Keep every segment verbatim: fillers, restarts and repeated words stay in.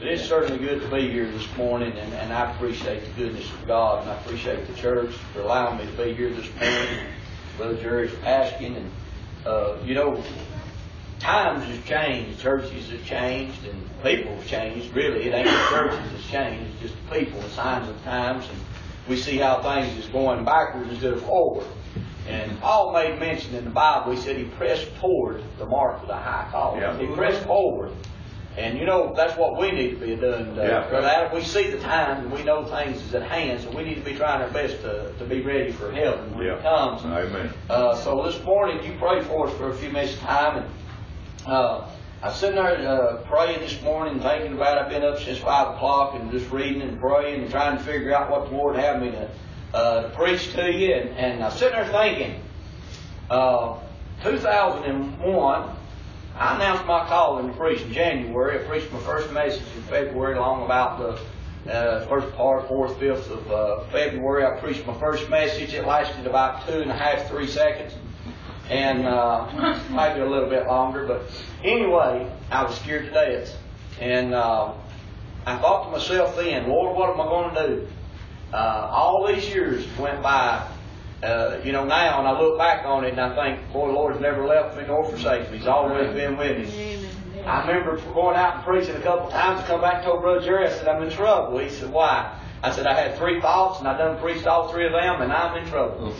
But it's certainly good to be here this morning, and, and I appreciate the goodness of God, and I appreciate the church for allowing me to be here this morning. Brother Jerry for asking, and uh, you know, times have changed, churches have changed, and people have changed. Really, it ain't the churches that's changed, it's just the people, the signs of times, and we see how things is going backwards instead of forward. And Paul made mention in the Bible, he said he pressed toward the mark of the high calling. Yeah. He pressed forward. And you know, that's what we need to be doing. Uh, yeah. Brother Adam, we see the time and we know things is at hand, so we need to be trying our best to, to be ready for heaven when yeah. it comes. Amen. Uh, so this morning, you pray for us for a few minutes time. And uh, I was sitting there uh, praying this morning, thinking about it. I've been up since five o'clock and just reading and praying and trying to figure out what the Lord had me to, uh, to preach to you. And, and I was sitting there thinking, uh, two thousand one, I announced my calling to preach in January. I preached my first message in February, along about the uh, first part, fourth, fifth of uh, February. I preached my first message. It lasted about two and a half, three seconds. And uh, maybe a little bit longer. But anyway, I was scared to death. And uh, I thought to myself then, Lord, what am I going to do? Uh, all these years went by. Uh, you know, now, and I look back on it and I think, boy, the Lord's never left me nor forsaken me. He's always been with me. I remember going out and preaching a couple of times. I come back and told Brother Jerry, I said, I'm in trouble. He said, why? I said, I had three thoughts and I done preached all three of them and I'm in trouble.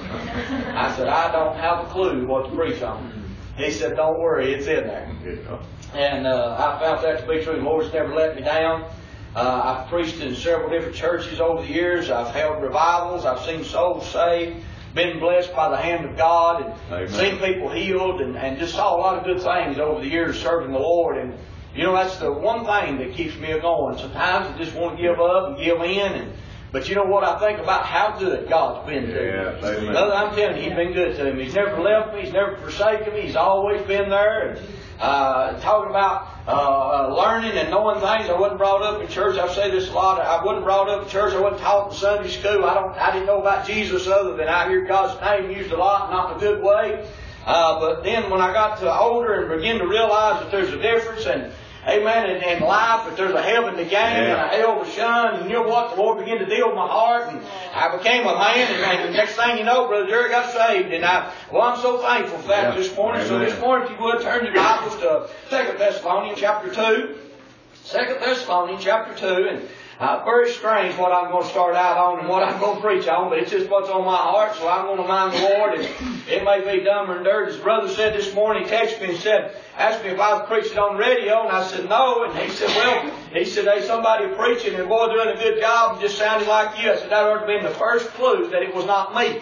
I said, I don't have a clue what to preach on. He said, don't worry, it's in there. And uh, I found that to be true. The Lord's never let me down. Uh, I've preached in several different churches over the years. I've held revivals. I've seen souls saved, been blessed by the hand of God, and Amen. Seen people healed, and, and just saw a lot of good things over the years serving the Lord. And, you know, that's the one thing that keeps me going. Sometimes I just want to give up and give in. And, but you know what? I think about how good God's been to yeah, me. Brother, I'm telling you, He's been good to me. He's never left me. He's never forsaken me. He's always been there. And, Uh, talking about uh, learning and knowing things. I wasn't brought up in church. I've said this a lot. I wasn't brought up in church. I wasn't taught in Sunday school. I don't. I didn't know about Jesus other than I hear God's name used a lot, not in a good way. Uh, but then when I got to older and began to realize that there's a difference, and amen, in, in life, that there's a heaven to gain yeah. and a hell to shun, and you know what? The Lord began to deal with my heart, and I became a man, and, and the next thing you know, Brother Jerry got saved, and I, well, I'm so thankful for that yeah. this morning. Amen. So this morning, if you would, turn your Bibles to Second Thessalonians chapter two. Second Thessalonians chapter two, and uh, very strange what I'm going to start out on and what I'm going to preach on, but it's just what's on my heart, so I'm going to mind the Lord, and it may be dumber and dirty. His brother said this morning, he texted me and said, asked me if I was preaching on the radio, and I said no, and he said, well, he said, hey, somebody preaching, and boy, doing a good job, and just sounded like you. I said, that ought to be the first clue that it was not me.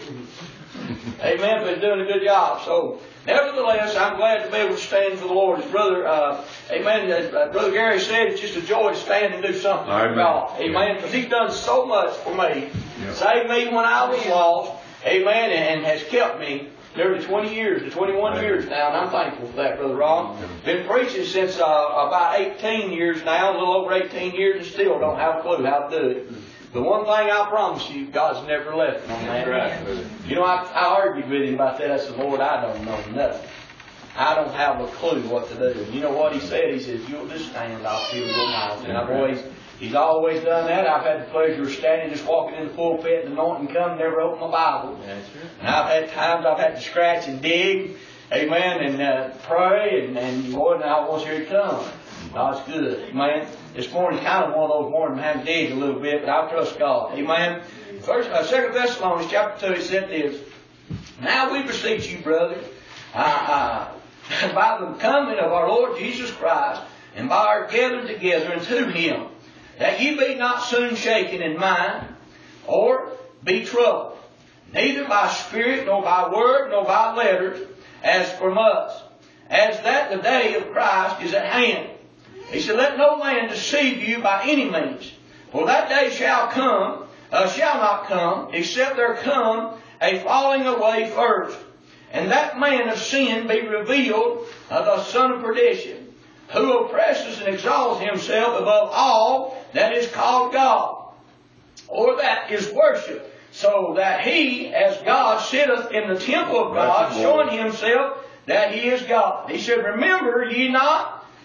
Amen, but he's doing a good job. So, nevertheless, I'm glad to be able to stand for the Lord. His brother, uh, amen, uh, Brother Gary said it's just a joy to stand and do something amen. For God. Amen, because He's done so much for me. Yeah. Saved me when I was lost. Amen, and, and has kept me nearly twenty years, to twenty-one amen. Years now, and I'm thankful for that, Brother Ron. Amen. Been preaching since uh, about eighteen years now, a little over eighteen years, and still don't have a clue how to do it. The one thing I promise you, God's never left me on that. Right. You know, I, I argued with him about that. I said, Lord, I don't know nothing. I don't have a clue what to do. And you know what he said? He says, you'll just stand, I'll fill your mouth. And I've always, he's always done that. I've had the pleasure of standing, just walking in the pulpit and anointing come, never opened my Bible. That's right. And I've had times I've had to scratch and dig, amen, and uh, pray, and, and Lord, now I want you to come. God's good. Amen. This morning's kind of one of those mornings I'm having to dig a little bit, but I trust God. Amen. First, uh, Second Thessalonians chapter two, it said this. Now we beseech you, brothers, uh, uh, by the coming of our Lord Jesus Christ, and by our gathering together unto Him, that ye be not soon shaken in mind, or be troubled, neither by spirit, nor by word, nor by letters, as from us, as that the day of Christ is at hand. He said, let no man deceive you by any means. For that day shall come, uh, shall not come, except there come a falling away first. And that man of sin be revealed, uh, the son of perdition, who oppresses and exalts himself above all that is called God, or that is worshipped, so that he, as God, sitteth in the temple of God, showing himself that He is God. He said, remember ye not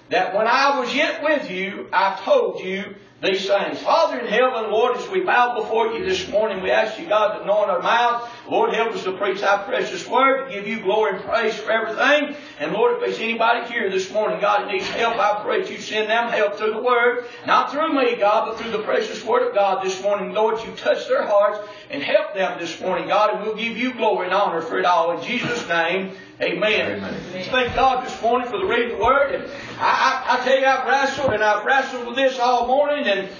that when I was yet with you, I told you these things. Father in heaven, Lord, as we bow before you this morning, we ask you, God, to anoint our mouth. Lord, help us to preach thy precious word, to give you glory and praise for everything. And Lord, if there's anybody here this morning, God, that needs help, I pray that you send them help through the word. Not through me, God, but through the precious word of God this morning. Lord, you touch their hearts and help them this morning, God, and we'll give you glory and honor for it all. In Jesus' name, amen. Amen. Thank God this morning for the reading of the word. And I, I, I tell you, I've wrestled and I've wrestled with this all morning, and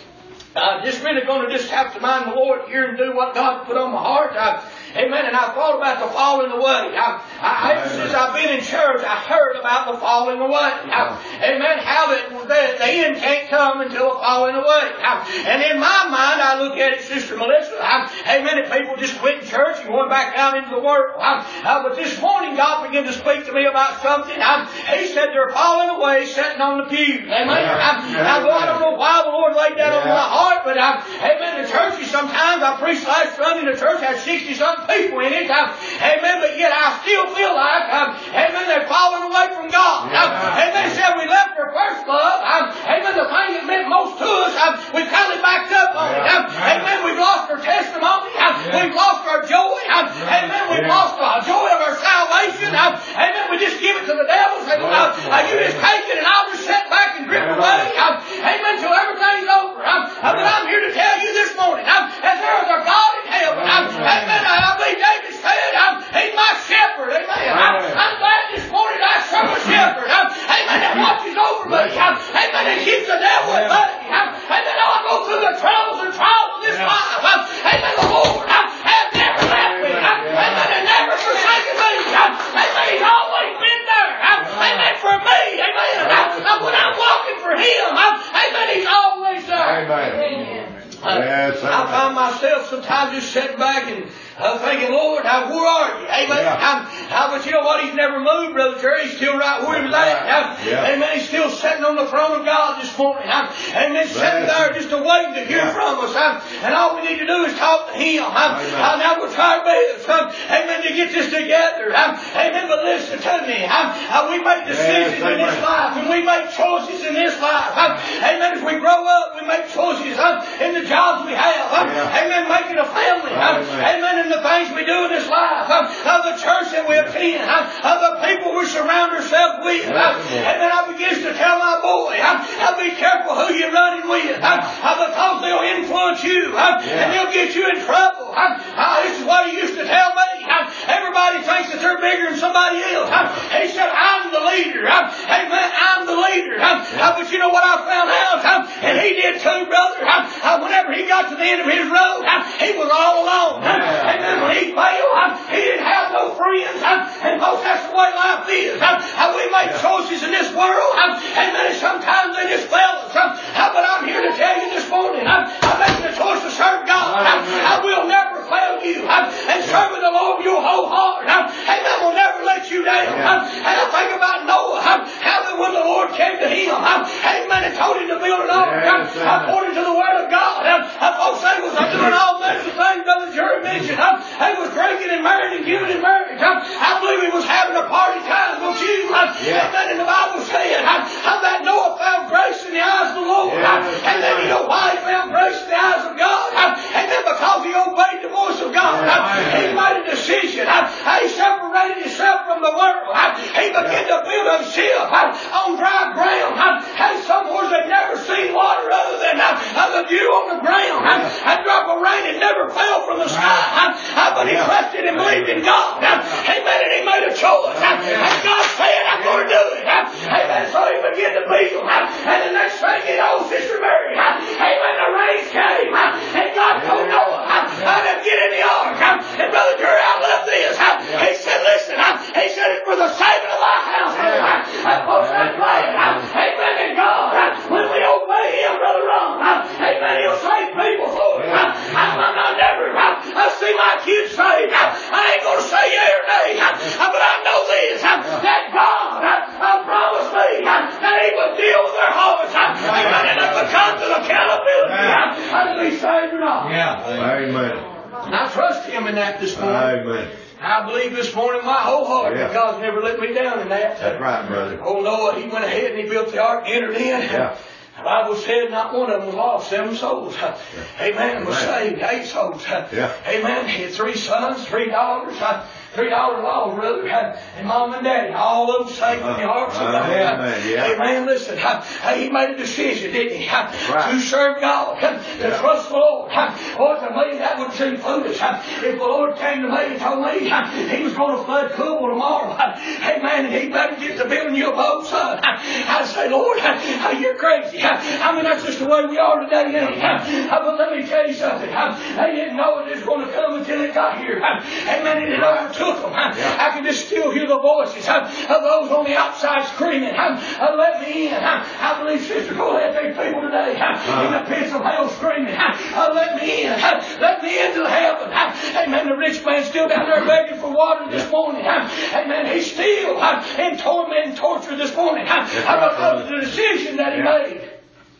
I just really going to just have to mind the Lord here and do what God put on my heart. I, amen. And I thought about the falling away. I, I, ever since I've been in church, I heard about the falling away. I, amen. How that the, the end can't come until the falling away. I, and in my mind, I look at it, Sister Melissa. I, amen. If people just quit church and going back out into the world. I, I, but this morning, God began to speak to me about something. I, he said they're falling away, sitting on the pew. Amen. I, I, I don't know why the Lord laid that on my heart, but I, amen. The churches sometimes I preached last Sunday. The church had sixty something people in it. I, amen. But yet I still feel like, um, amen, they've fallen away from God. Yeah. Um, amen. Said we left our first love. Um, amen. The thing that meant most to us, um, we've kind of backed up on yeah. it. Um, yeah. Amen. We've lost our testimony. Um, yeah. We've lost our joy. Um, yeah. Amen. We've yeah. lost the joy of our salvation. Um, amen. We just give it to the devil. Say, well, uh, uh, you just take it and I'll just sit back and drip yeah. away. Um, amen. Till everything's over. Um, uh, but I'm here to tell you this morning, um, as there is a God in heaven. Um, amen. I believe David said, um, he's my shepherd. Amen. I'm, I'm glad this morning I serve a shepherd. Um, amen. That watches over me. Um, amen. And keeps the devil at bay. Um, amen. I'll go through the troubles and trials of this life. Um, amen. The Lord um, has never left me. Um, amen. And never forsaken me. Um, amen. He's always been there. Um, amen. For me. Amen. Um, when I'm walking for Him. Um, amen. He's always there. Amen. Uh, yes, I find myself sometimes just sitting back and uh, thinking, Lord, uh, where are you? Amen. Yeah. I'm, uh, but you know what? He's never moved, Brother Jerry. He's still right where he was at. Uh, yeah. Amen. He's still sitting on the throne of God this morning. Uh, amen. Sitting there just waiting to hear yeah. from us. Uh, and all we need to do is talk to Him. Uh, uh, now we'll try our best. Uh, amen. To get this together. Uh, amen. But listen to me. Uh, uh, we make decisions yes, in this life, and we make choices in this life. Uh, amen. As we grow up, we make choices uh, in the jobs we have. Uh, yeah. Amen. Making a family. Uh, amen. The things we do in this life, uh, uh, the church that we attend, uh, uh, the people we surround ourselves with. Uh, and then I begin to tell my boy, uh, uh, be careful who you're running with, uh, uh, because they'll influence you, uh, yeah. and they'll get you in trouble. Uh, uh, this is what he used to tell me. Uh, everybody thinks that they're bigger than somebody else. Uh, he said, I'm the leader. Uh, amen. I'm the leader. Uh, uh, but you know what I found out? Uh, and he did too, brother. Uh, uh, whenever he got to the end of his road, uh, he was all alone. Uh, Amen. When he failed, um, he didn't have no friends. Um, and folks, that's the way life is. Um, uh, we make choices in this world. Um, amen. Sometimes they just fail us. Um, uh, but I'm here to tell you this morning, um, I'm making a choice to serve God. Um, I will never fail you. Um, and serving the Lord with your whole heart. Um, amen. Will never let you down. Um, and I think about Noah. Um, how that when the Lord came to him, um, amen, and told him to build an ark, um, according to the word of God. Um, uh, folks, they was doing all kinds of things Brother Jerry mentioned. Um, He was drinking and marrying and giving in marriage. Um, I believe he was having a party time, don't you? Um, yeah. Amen. And the Bible said um, that Noah found grace in the eyes of the Lord. Yeah. Um, and then you know why he found grace in the eyes of God? Um, and then because he obeyed the voice of God. Yeah. Um, he made a decision. Um, he separated himself from the world. Um, he began yeah. to build a ship um, on dry ground. Um, and somewhere they'd never seen water other than um, the dew on the ground. Um, a drop of rain had never fell from the sky. Um, uh, but he yeah. trusted and believed in God. Um, amen. And he made a choice. Um, and God said, I'm going to do it. Um, amen. So he began to build. Um, and the next thing you know, Sister Mary, um, amen, the rain came. Um, and God told Noah, um, how to get in the ark. Um, and Brother Jerry, I love this. Um, he said, listen, um, he said it's for the saving of our household. Um, and folks, I'm glad. Um, amen. And God, um, when we obey Him, Brother Ron, um, amen, He'll save people for us. Um, I'm, I'm not never, um, I see my kids saved. Um, I ain't going to say yeah or nay, um, but I know this, um, that God um, promised me um, that He would deal with their hearts. Um, amen. And it becomes an accountability. Um, I'm to be saved or not. Yeah. Amen. And I trust Him in that this morning. Amen. I believe this morning my whole heart Yeah. that God's never let me down in that. That's right, brother. Oh Noah, he went ahead and he built the ark, entered in. Yeah. The Bible said not one of them was lost, seven souls. Yeah. Amen. Was saved, eight souls. Yeah. Amen. He had three sons, three daughters, three daughters-in-law, brother, and mom and daddy. All of them saved in the ark. Uh, amen. Yeah. Amen. Listen, he made a decision, didn't he? Right. To serve God, to Yeah. trust the Lord. Oh, to me, that would seem foolish. If the Lord came to me and told me he was going to flood Coolville tomorrow, amen, and he better get to building you a boat, son, I'd say, Lord, you're crazy. I mean, that's just the way we are today, ain't it? But let me tell you something. They didn't know it was going to come until it got here. Amen. And it overtook them. I can just still hear the voices of those on the outside screaming, let me in. I believe Sister Colette, there people today in the pits of hell screaming, let me in. Let me into heaven. Amen. The rich man still down there begging for water this morning. Amen. He's still in torment and torture this morning because of the decision that he made.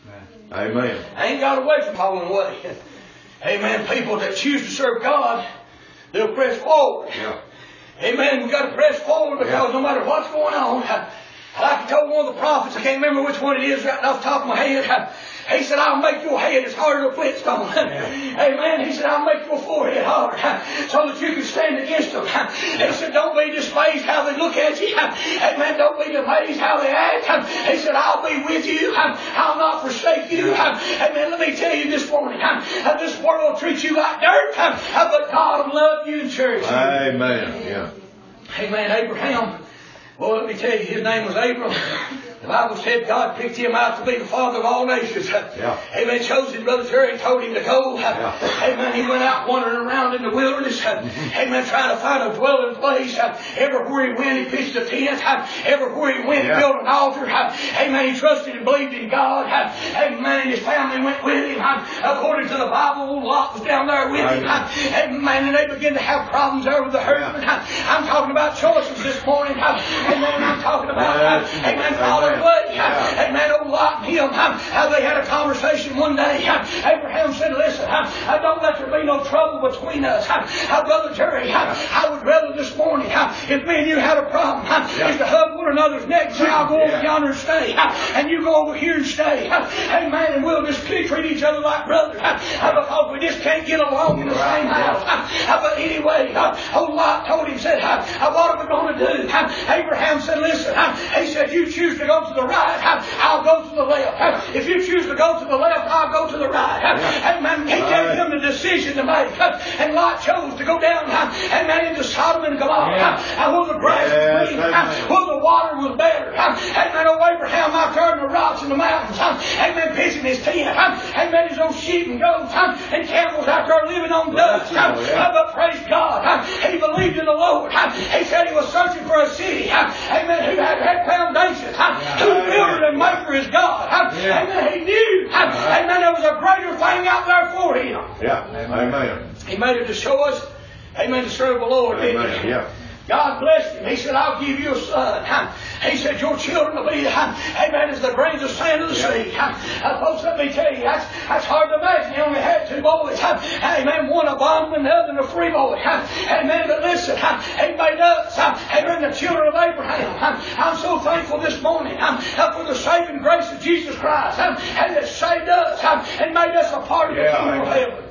Amen. I ain't got away from falling away. Amen. People that choose to serve God, they'll press forward. Yeah. Amen. We've got to press forward because yeah. no matter what's going on, like I told one of the prophets, I can't remember which one it is right off the top of my head. He said, I'll make your head as hard as a flintstone. Yeah. Amen. He said, I'll make your forehead hard so that you can stand against them. Yeah. He said, don't be dismayed how they look at you. Amen. Don't be amazed how they act. He said, I'll be with you. I'll not forsake you. Yeah. Amen. Let me tell you this morning, this world will treat you like dirt, but God will love you and cherish you. Amen. Yeah. Amen. Abraham. Well, let me tell you, his name was Abram. The Bible said God picked him out to be the father of all nations. Yeah. Amen. Chose him, Brother Terry, and told him to go. Yeah. Amen. He went out wandering around in the wilderness. Amen. Trying to find a dwelling place. Everywhere he went, he pitched a tent. Everywhere he went, he yeah. built an altar. Amen. He trusted and believed in God. Amen. And his family went with him. According to the Bible, Lot was down there with him. Amen. And they began to have problems there with the husband. Yeah. I'm talking about choices this morning. Amen. I'm talking about, amen, following way. Yeah. Amen. Old Lot and him, how they had a conversation one day. Abraham said, listen, don't let there be no trouble between us. Brother Jerry, I would rather this morning, if me and you had a problem, yeah. is to hug one another's necks. Say, I'll go yeah. over yonder and stay. And you go over here and stay. Amen. And we'll just treat each other like brothers. Because we just can't get along in the same house. But anyway, old Lot told him, said, what are we going to do? Abraham said, listen, he said, you choose to go to the right, I'll go to the left. If you choose to go to the left, I'll go to the right. Amen. He gave him the decision to make. And Lot chose to go down, amen, into Sodom and Gomorrah. Yeah. Where the grass was green, where the water was better. Amen. Oh, Abraham out there in the rocks and the mountains. Amen. Pitching his tent. Amen. His own sheep and goats and camels out there living on dust. But praise God. He believed in the Lord. He said he was searching for a city. Amen. Who had, had foundations. Who builder and maker is God. Amen. He knew. Amen. There was a greater thing out there for him. Yeah. Amen. He made it to show us. Amen. To serve the Lord. Amen. Yeah. God blessed him. He said, I'll give you a son. He said, your children will be, amen, as the grains of sand of the sea. Uh, folks, let me tell you, that's, that's hard to imagine. He only had two boys. Amen. One a bondman, the other a free boy. Amen. But listen, he made us, amen, the children of Abraham. I'm so thankful this morning for the saving grace of Jesus Christ. And that saved us and made us a part of the yeah, kingdom of heaven.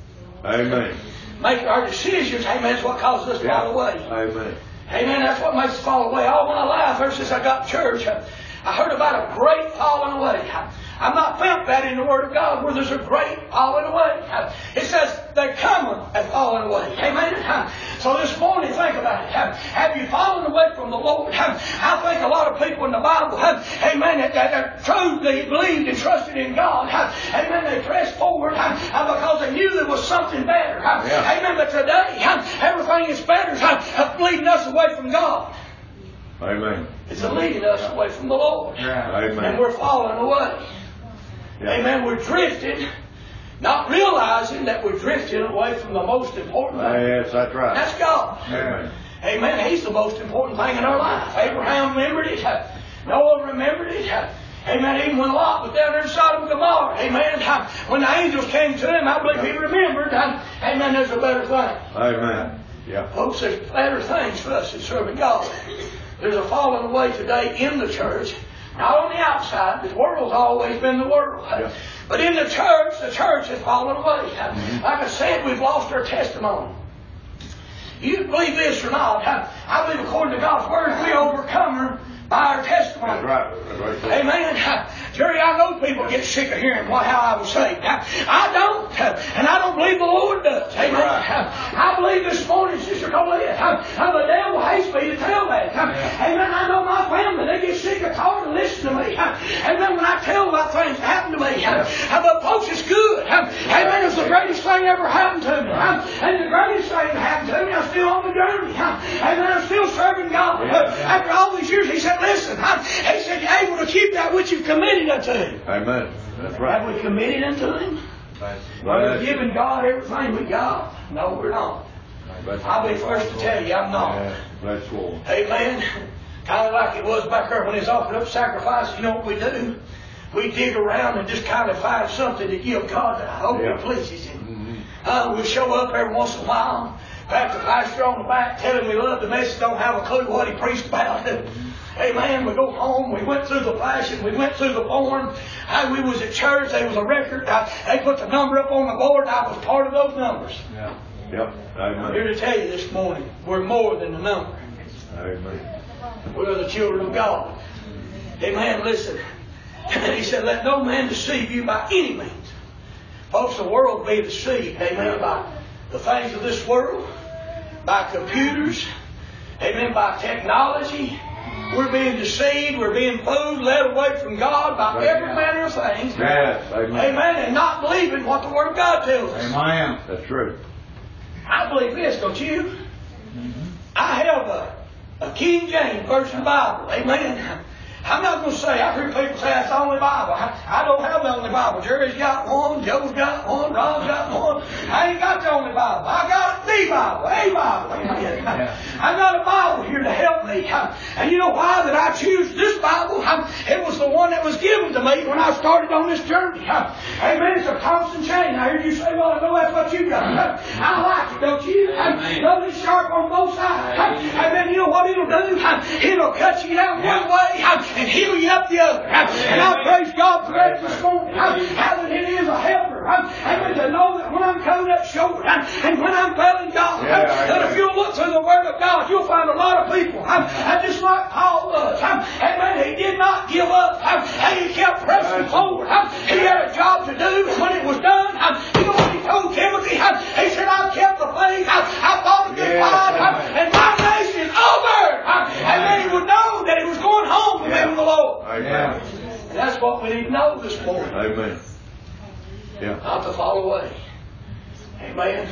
Amen. Making our decisions, amen, is what causes us to yeah. fall away. Amen. Amen. That's what makes us fall away. All my life, ever since I got to church, I heard about a great falling away. I've not felt that in the Word of God where there's a great falling away. It says they come and falling away. Amen. So this morning, think about it. Have you fallen away from the Lord? I think a lot of people in the Bible, amen, that, that truly believed and trusted in God. Amen. They pressed forward because they knew there was something better. Yeah. Amen. But today, everything is better leading us away from God. Amen. It's leading us away from the Lord. Yeah. Amen. And we're falling away. Yeah. Amen. We're drifting, not realizing that we're drifting away from the most important thing. Yes, that's right. That's God. Amen. Amen. He's the most important thing in our life. Abraham remembered it. Noah remembered it. Amen. Even when Lot was down there in Sodom and Gomorrah. Amen. When the angels came to him, I believe he remembered. Amen. There's a better thing. Amen. Yeah. Folks, there's better things for us in serving God. There's a falling away today in the church. Not on the outside. The world's always been the world. Yeah. But in the church, the church has fallen away. Mm-hmm. Like I said, we've lost our testimony. You believe this or not, I believe according to God's Word, we overcome her by our testimony. That's right. That's right. Amen. Jerry, I know people get sick of hearing what, how I was saved. I don't. And I don't believe the Lord does. Amen. I believe this morning, Sister Colette, the devil hates me to tell that. Amen. I know my family, they get sick of talking and listening to me. Amen. When I tell about things that happen to me. But folks, it's good. Amen. It's the greatest thing ever happened to me. And the greatest thing that happened to me, I'm still on the journey. Amen. I'm still serving God. After all these years, he said, listen, he said, you're able to keep that which you've committed unto him. Amen. That's right. Have we committed unto him? Are we giving God everything we got? No, we're not. I'll be first to tell you, I'm not. Yeah, that's cool. Amen. Kind of like it was back there when he's offering up sacrifice. You know what we do? We dig around and just kind of find something to give God that I hope Yeah. it pleases him. Mm-hmm. Uh, we'll show up every once in a while. Pat the pastor on the back, tell him we love the message, don't have a clue what he preached about. Amen. We go home. We went through the passion. We went through the form. How we was at church. There was a record. I, they put the number up on the board. I was part of those numbers. Yeah. Yep. I'm Amen. here to tell you this morning, we're more than the number. Amen. We're the children of God. Amen. Listen. He said, let no man deceive you by any means. Folks, the world will be deceived. Amen. By the things of this world. By computers. Amen. By technology. We're being deceived. We're being fooled, led away from God by every manner of things. Yes. Amen. Amen. And not believing what the Word of God tells us. Amen. That's true. I believe this, don't you? Mm-hmm. I have a, a King James Version Bible. Amen. I'm not going to say, I've heard people say that's the only Bible. I, I don't have the only Bible. Jerry's got one, Joe's got one, Ron's got one. I ain't got the only Bible. I got the Bible, a Bible. Amen. Yeah. I got a Bible here to help me. And you know why that I choose this Bible? It was the one that was given to me when I started on this journey. Amen. It's a Thompson chain. I heard you say, well, I know that's what you got. I like it, don't you? Though it's sharp on both sides. Amen. You know what it'll do? It'll cut you down one way and heal you up the other. And I praise God for that this morning. How that it is a helper. Amen. To know that when I'm coming up short and when I'm failing God, yeah, that if you'll look through the Word of God, you'll find a lot of people. And just like Paul was. Amen. He did not give up. And he kept pressing forward. He had a job to do. And when it was done, you know what he told Timothy? He said, I've kept the faith. I fought a good fight. And my race is over. Amen. He would know that he was going home to be with the Lord. Amen. And that's what we need to know this morning. Amen. Yeah. Not to fall away. Amen.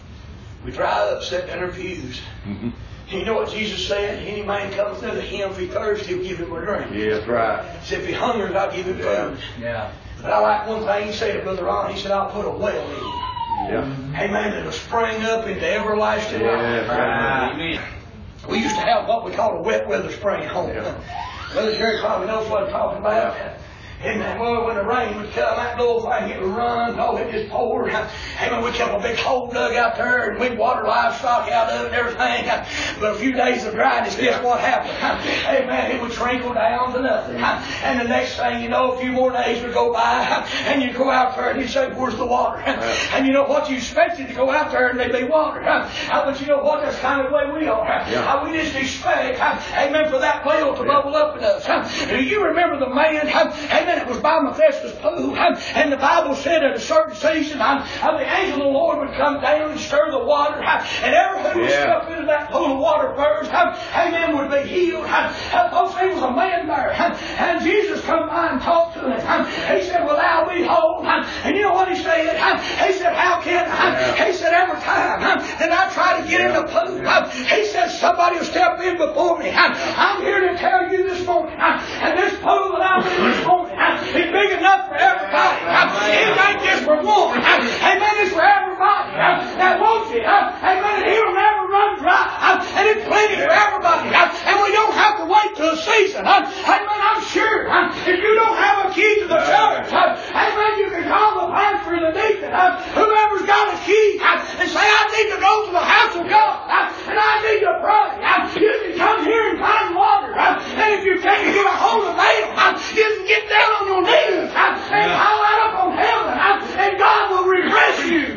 We dry up sitting in our pews. Mm-hmm. You know what Jesus said? Any man cometh unto him, if he thirsts, he'll give him a drink. Yeah, that's right. He said, if he hungers, I'll give him food. Yeah. But I like one thing he said, Brother Ron. He said, I'll put a well in you. Yeah. Amen. It'll spring up into everlasting life. Yeah. Amen. We used to have what we call a wet weather spring at home. Yeah. Brother Jerry probably knows what I'm talking about. And then, well, when the rain would come, that little thing, it would run. Oh, it just poured. And we kept a big hole dug out there, and we'd water livestock out of it and everything. But a few days of dryness, guess what happened? Amen. It would trickle down to nothing. And the next thing you know, a few more days would go by, and you'd go out there and you'd say, where's the water? And you know what? You expected to go out there and there'd be water. But you know what? That's kind of the way we are. Yeah. We just expect, amen, for that well to bubble up in us. Do you remember the man, amen, it was by Bethesda's pool, and the Bible said at a certain season, the angel of the Lord would come down and stir the water, and everyone who would Yeah. step into that pool of water first, amen, would be healed. Folks, there was a man there, and Jesus come by and talked to him. He said, will thou be whole? And you know what he said? He said, how can I? He said, every time that I try to get in the pool, he said, somebody will step in before me. I'm here to tell you this morning, and this pool that I'm in this morning, it's big enough for everybody. It ain't just for one. Amen. It's for everybody that wants it. Amen. It'll never run dry. And it's plenty for everybody. And we don't have to wait till a season. Amen. I'm sure if you don't have a key to the church, amen, you can call the pastor or the deacon, whoever's got a key, and say, I need to go to the house of God.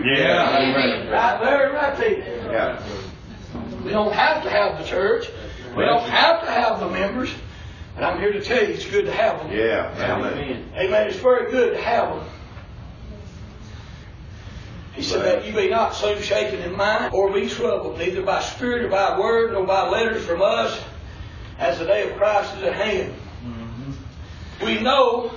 Yeah. Amen. Right there, right there. Yeah. We don't have to have the church. We don't have to have the members. But I'm here to tell you, it's good to have them. Yeah. Amen. Amen. It's very good to have them. He said that you be not soon shaken in mind or be troubled, neither by spirit or by word nor by letters from us, as the day of Christ is at hand. Mm-hmm. We know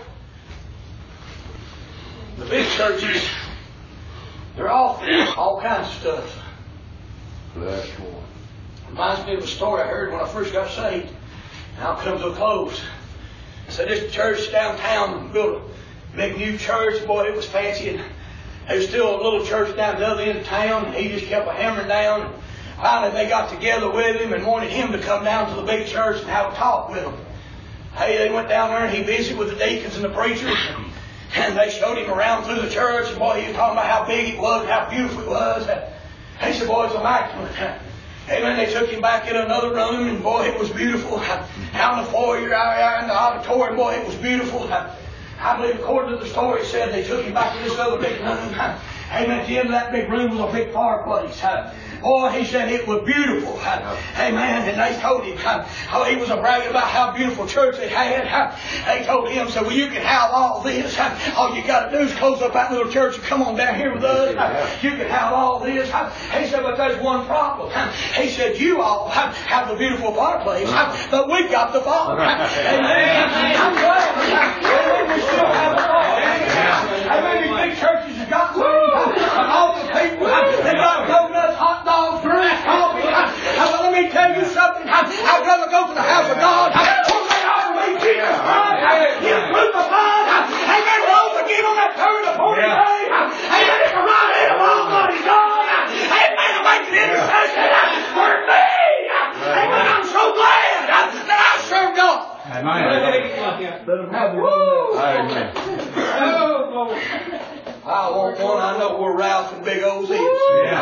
the big churches, they're offering all kinds of stuff. Bless you. Reminds me of a story I heard when I first got saved. Now I'll come to a close. I said, this church downtown built a big new church. Boy, it was fancy. And there was still a little church down the other end of town. He just kept hammering down. Finally, they got together with him and wanted him to come down to the big church and have a talk with them. Hey, they went down there and he visited with the deacons and the preachers. And they showed him around through the church. And boy, he was talking about how big it was and how beautiful it was. He said, boy, it's immaculate. Amen. They took him back in another room, and boy, it was beautiful. Out in the foyer, out in the auditorium, boy, it was beautiful. I believe, according to the story, it said they took him back to this other big room. Amen. At the end of that big room was a big fireplace. Boy, he said it was beautiful. Amen. And they told him how he was a bragging about how beautiful church they had. They told him, so well, you can have all this. All you got to do is close up that little church and come on down here with us. You can have all this. He said, but there's one problem. He said, you all have the beautiful fireplace, but we've got the Father. Amen. I'm glad we still have the Father. Amen. These big churches have got money. All the people, they got donuts, hot dogs, drinks, coffee. But let me tell you something. I'd rather go to the house of God. What they offer me, Jesus Christ, Him crucified. Amen. Rose again on that third or fourth day. Amen. It's the right hand of Almighty God. Amen. To make an intercession for me. Amen. I'm so glad that I serve God. Amen. Let them have the woo. Amen. Oh, Lord. I want one. I know where Ralph and Big O's is. Yeah.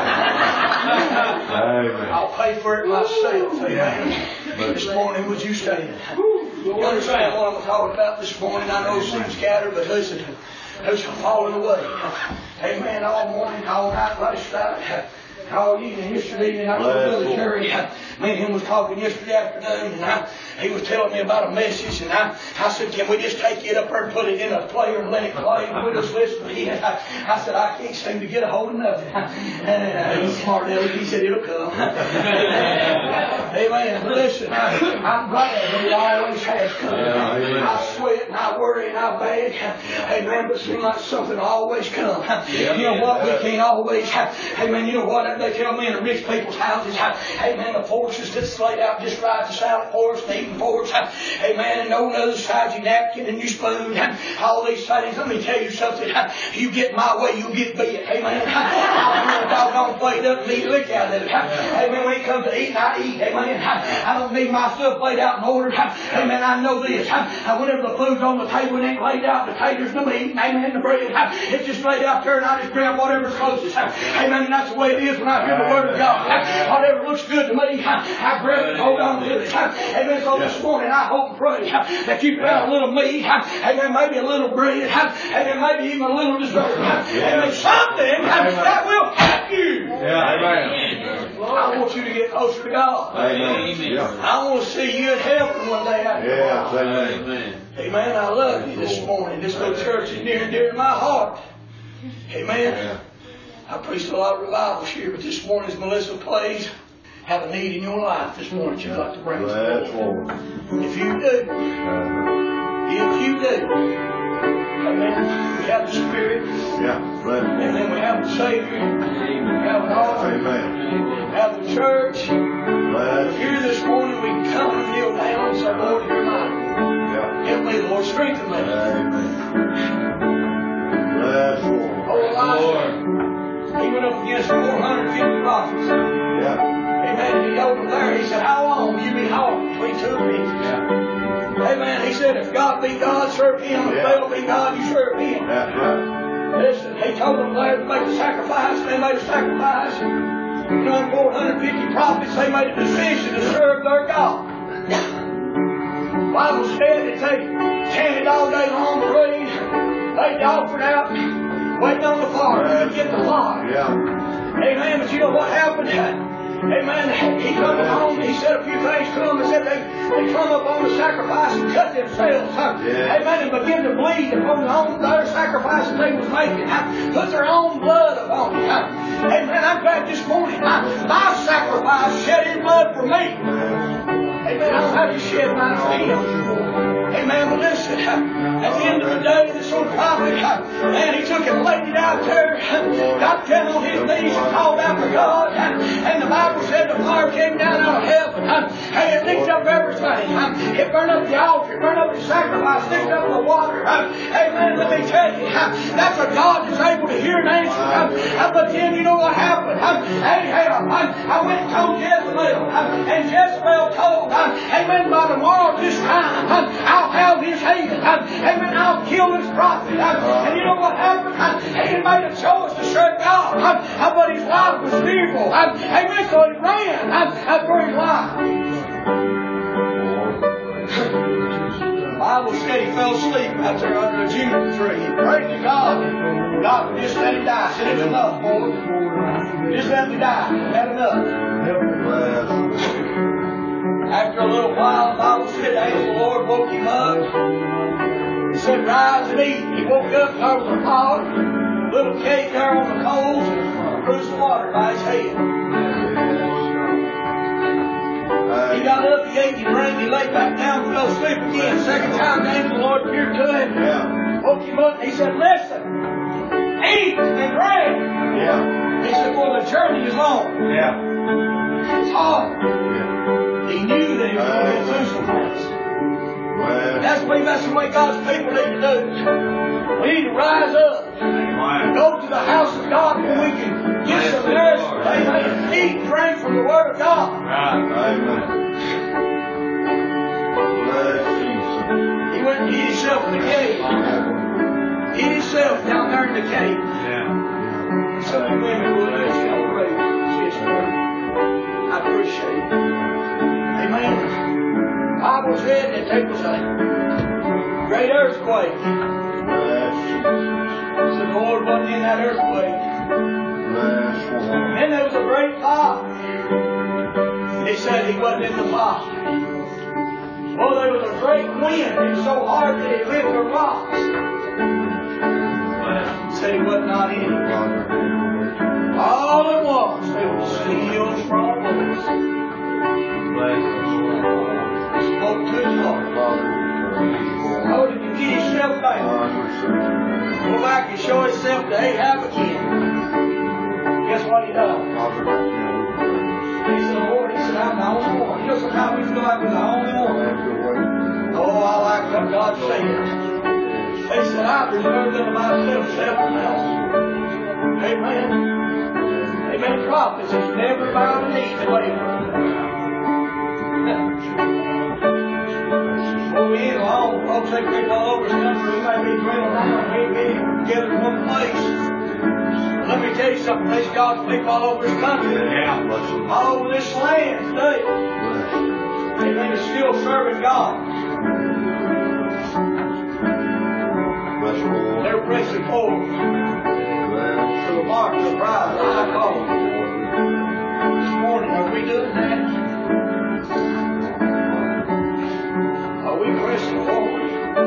I'll pay for it myself. Amen. This morning, would you stand? You understand what I'm talking about this morning? I know it seems scattered, but listen, there's some falling away. Amen. All morning, all night, last night. All evening, yesterday, and I was with Brother Jerry. Me and him was talking yesterday afternoon, and I, he was telling me about a message, and I, I said, can we just take it up there and put it in a player and let it play, and we'll just listen to it? I, I said, I can't seem to get a hold of nothing. And uh, he's smart aleck. He said, it'll come. Amen. Listen, I, I'm glad that it always has come. I sweat, and I worry, and I beg. Amen. But it seems like something always comes. You know what? We can't always have. Amen. You know what? They tell me in the rich people's houses, amen, the forks is just laid out just right, the salad forks, the eating forks, amen, and on the other side your napkin and your spoon, all these things. Let me tell you something. You get my way, you get bit. Amen. I'll do a doggone plate up and eat a lick out of it. Amen. When it comes to eating, I eat. Amen. I don't need my stuff laid out in order. Amen. I know this. Whenever the food's on the table, it ain't laid out. The taters, the meat, amen, the bread. It's just laid out there, and I just grab whatever's closest. Amen. And that's the way it is when I hear the Word of God. Whatever looks good to me, I grab it and hold on to it. Amen. So this morning I hope and pray that you found a little meat. Amen. Maybe a little bread. Amen. Maybe even a little dessert. Amen. Something that will help you. Yeah. Amen. I want you to get closer to God. Amen. I want to see you in heaven one day after Yeah. tomorrow. Amen. Amen. I love you this morning. This little church is near and dear to my heart. Amen. I preached a lot of revivals here, but this morning as Melissa plays, have a need in your life this morning you'd like to bring forward. If you do, if you do, amen, we have the Spirit. Yeah. Amen. We have the Savior. We have an altar. Amen. We have the church. Bless. Here this morning we can come and kneel down and say, Lord, you're mine. Yeah. Help me, Lord, strengthen me. Amen. Bless, Lord. Oh, Lord. He went up against four hundred fifty prophets. Yeah. Amen. He told them there, he said, how long will you be hard between two of these? Yeah. Amen. He said, if God be God, serve Him. If Yeah. Baal be God, you serve Him. That's right. Listen, he told them there to make a sacrifice. They made a sacrifice. You know, four hundred fifty prophets, they made a decision to serve their God. The Bible said that they chanted all day long to read. They offered out, waiting on the Father. to get the water. Yeah. Amen. But you know what happened? Amen. He come home. He said a few things to them. He said they, they come up on the sacrifice and cut themselves. Huh? Yeah. Amen. And begin to bleed upon the own their sacrifices they was making. Huh? Put their own blood upon it. Huh? Amen. I'm glad this morning huh? my sacrifice shed his blood for me. Amen. I don't have to shed mine for him. Amen. But listen, at the end of the day, this old prophet, man, he took and laid it out there, got down on his knees and called out to God. And the Bible said the fire came down out of heaven. Hey, it licked up everything. It burned up the altar, it burned up the sacrifice, licked up the water. Amen. Let me tell you, that's a God that's able to hear and answer. But then you know what happened? Ahab, I went and told Jezebel, and Jezebel told, amen, by tomorrow this time, I'll have his head. Amen. I'll kill this prophet. And you know what happened? He made a choice to serve God. But his life was fearful. Amen. So he ran for his life. The Bible said he fell asleep out there under a juniper tree. He prayed to God. God would just let him die. I said, it's enough, boy. Just let me die. Had enough. After a little while, the Bible said the angel of the Lord woke him up. He said, rise and eat. He woke up, there was a pot, a little cake there on the coals, and threw some water by his head. He got up, he ate, he drank, he lay back down, fell asleep again. Second time the angel of the Lord appeared to him, woke him up, and he said, listen, eat and drink. Yeah. He said, for the journey is long. Yeah. It's hard. Yeah. He knew that he was going to get through some things. Well. That's what that's the way God's people need to do. We need to rise up. Amen. Go to the house of God where we can get some nourishment. Amen. Eat and drink from the Word of God. Right. Amen. Bless Jesus. He went and hid himself in the cave. Hid himself down there in the cave. Yeah. Some of you women would have celebrated. I appreciate it. Amen. The Bible said that there was a great earthquake. So the Lord wasn't in that earthquake. And then there was a great fire. He said he wasn't in the fire. Well, there was a great wind. It was so hard that it ripped the rocks. He said he was not in it. All at once, there was a still strong voice. Spoke to his heart. Told him to get himself back. Go back and show himself to Ahab again. Guess what he done? He said, Lord, he said, I'm the only one. You know, sometimes we feel like we're the only one. Oh, I like what God said. He said, I reserved unto myself seven else. Amen. Amen. Prophets is never bound to need to labor. Well, we ain't alone. Folks, they people all over this country. We may be dwelling around. We may be together in one place. But let me tell you something. There's God's people all over this country. Yeah. All over this land today. Amen. They're still serving God. They're pressing forward to the mark of the prize. I call this morning. Are we doing that? Are we pressing forward?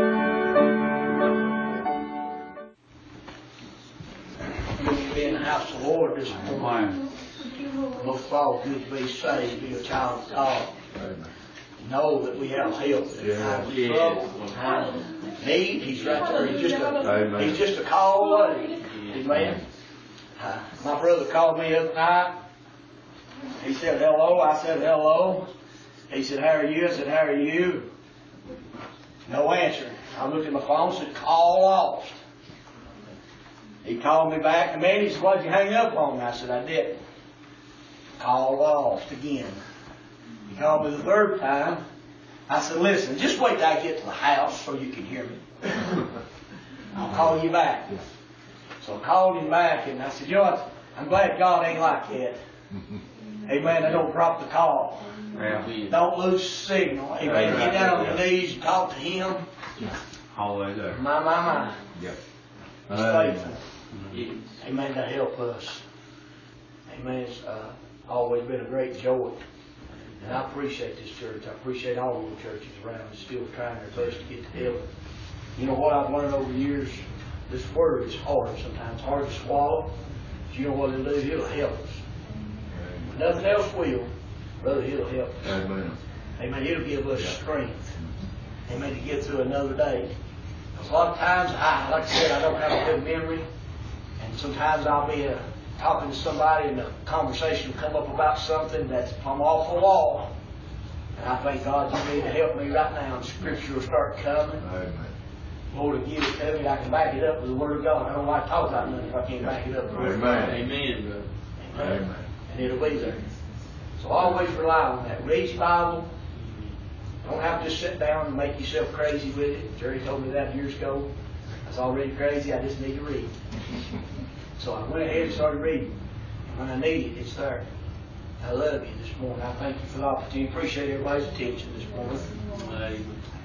Good to be in the house of the Lord this morning. Most of all, good to be saved, be a child of God. Know that we have help in time of trouble, time of need. He's right there. He's just a, he's just a call away. Amen. Uh, my brother called me the other night. He said hello. I said hello. He said, how are you? I said, how are you? No answer. I looked at my phone and said, call lost. He called me back in a minute. He said, why'd you hang up on me? I said, I didn't. Call lost again. He called me the third time. I said, listen, just wait till I get to the house so you can hear me. I'll call you back. So I called him back and I said, you know what? I'm glad God ain't like that. Amen. I don't drop the call. Yeah. Don't lose signal. Amen. Get down on your knees and talk to Him. All the way there. My, my, my. Yep. He's faithful. Yes. Amen, to help us. Amen. It's uh, always been a great joy. And I appreciate this church. I appreciate all the churches around that's still trying their best to get to heaven. You know what I've learned over the years? This word is hard sometimes, hard to swallow. But you know what it'll do? It'll help us. When nothing else will, brother, it'll help us. Amen. Amen. It'll give us strength. Amen. To get through another day. Because a lot of times, I, like I said, I don't have a good memory. And sometimes I'll be uh, talking to somebody and the conversation will come up about something that's I'm off the wall. And I think, God, you need to help me right now. And Scripture will start coming. Amen. Lord will give it to me. I can back it up with the Word of God. I don't like to talk about nothing if I can't back it up with the Word of God. Amen. Amen, brother. Amen. Amen. And it'll be there. So always rely on that. Read your Bible. Don't have to just sit down and make yourself crazy with it. Jerry told me that years ago. I was already crazy. I just need to read. So I went ahead and started reading. And when I need it, it's there. I love you this morning. I thank you for the opportunity. Appreciate everybody's attention this morning. Amen.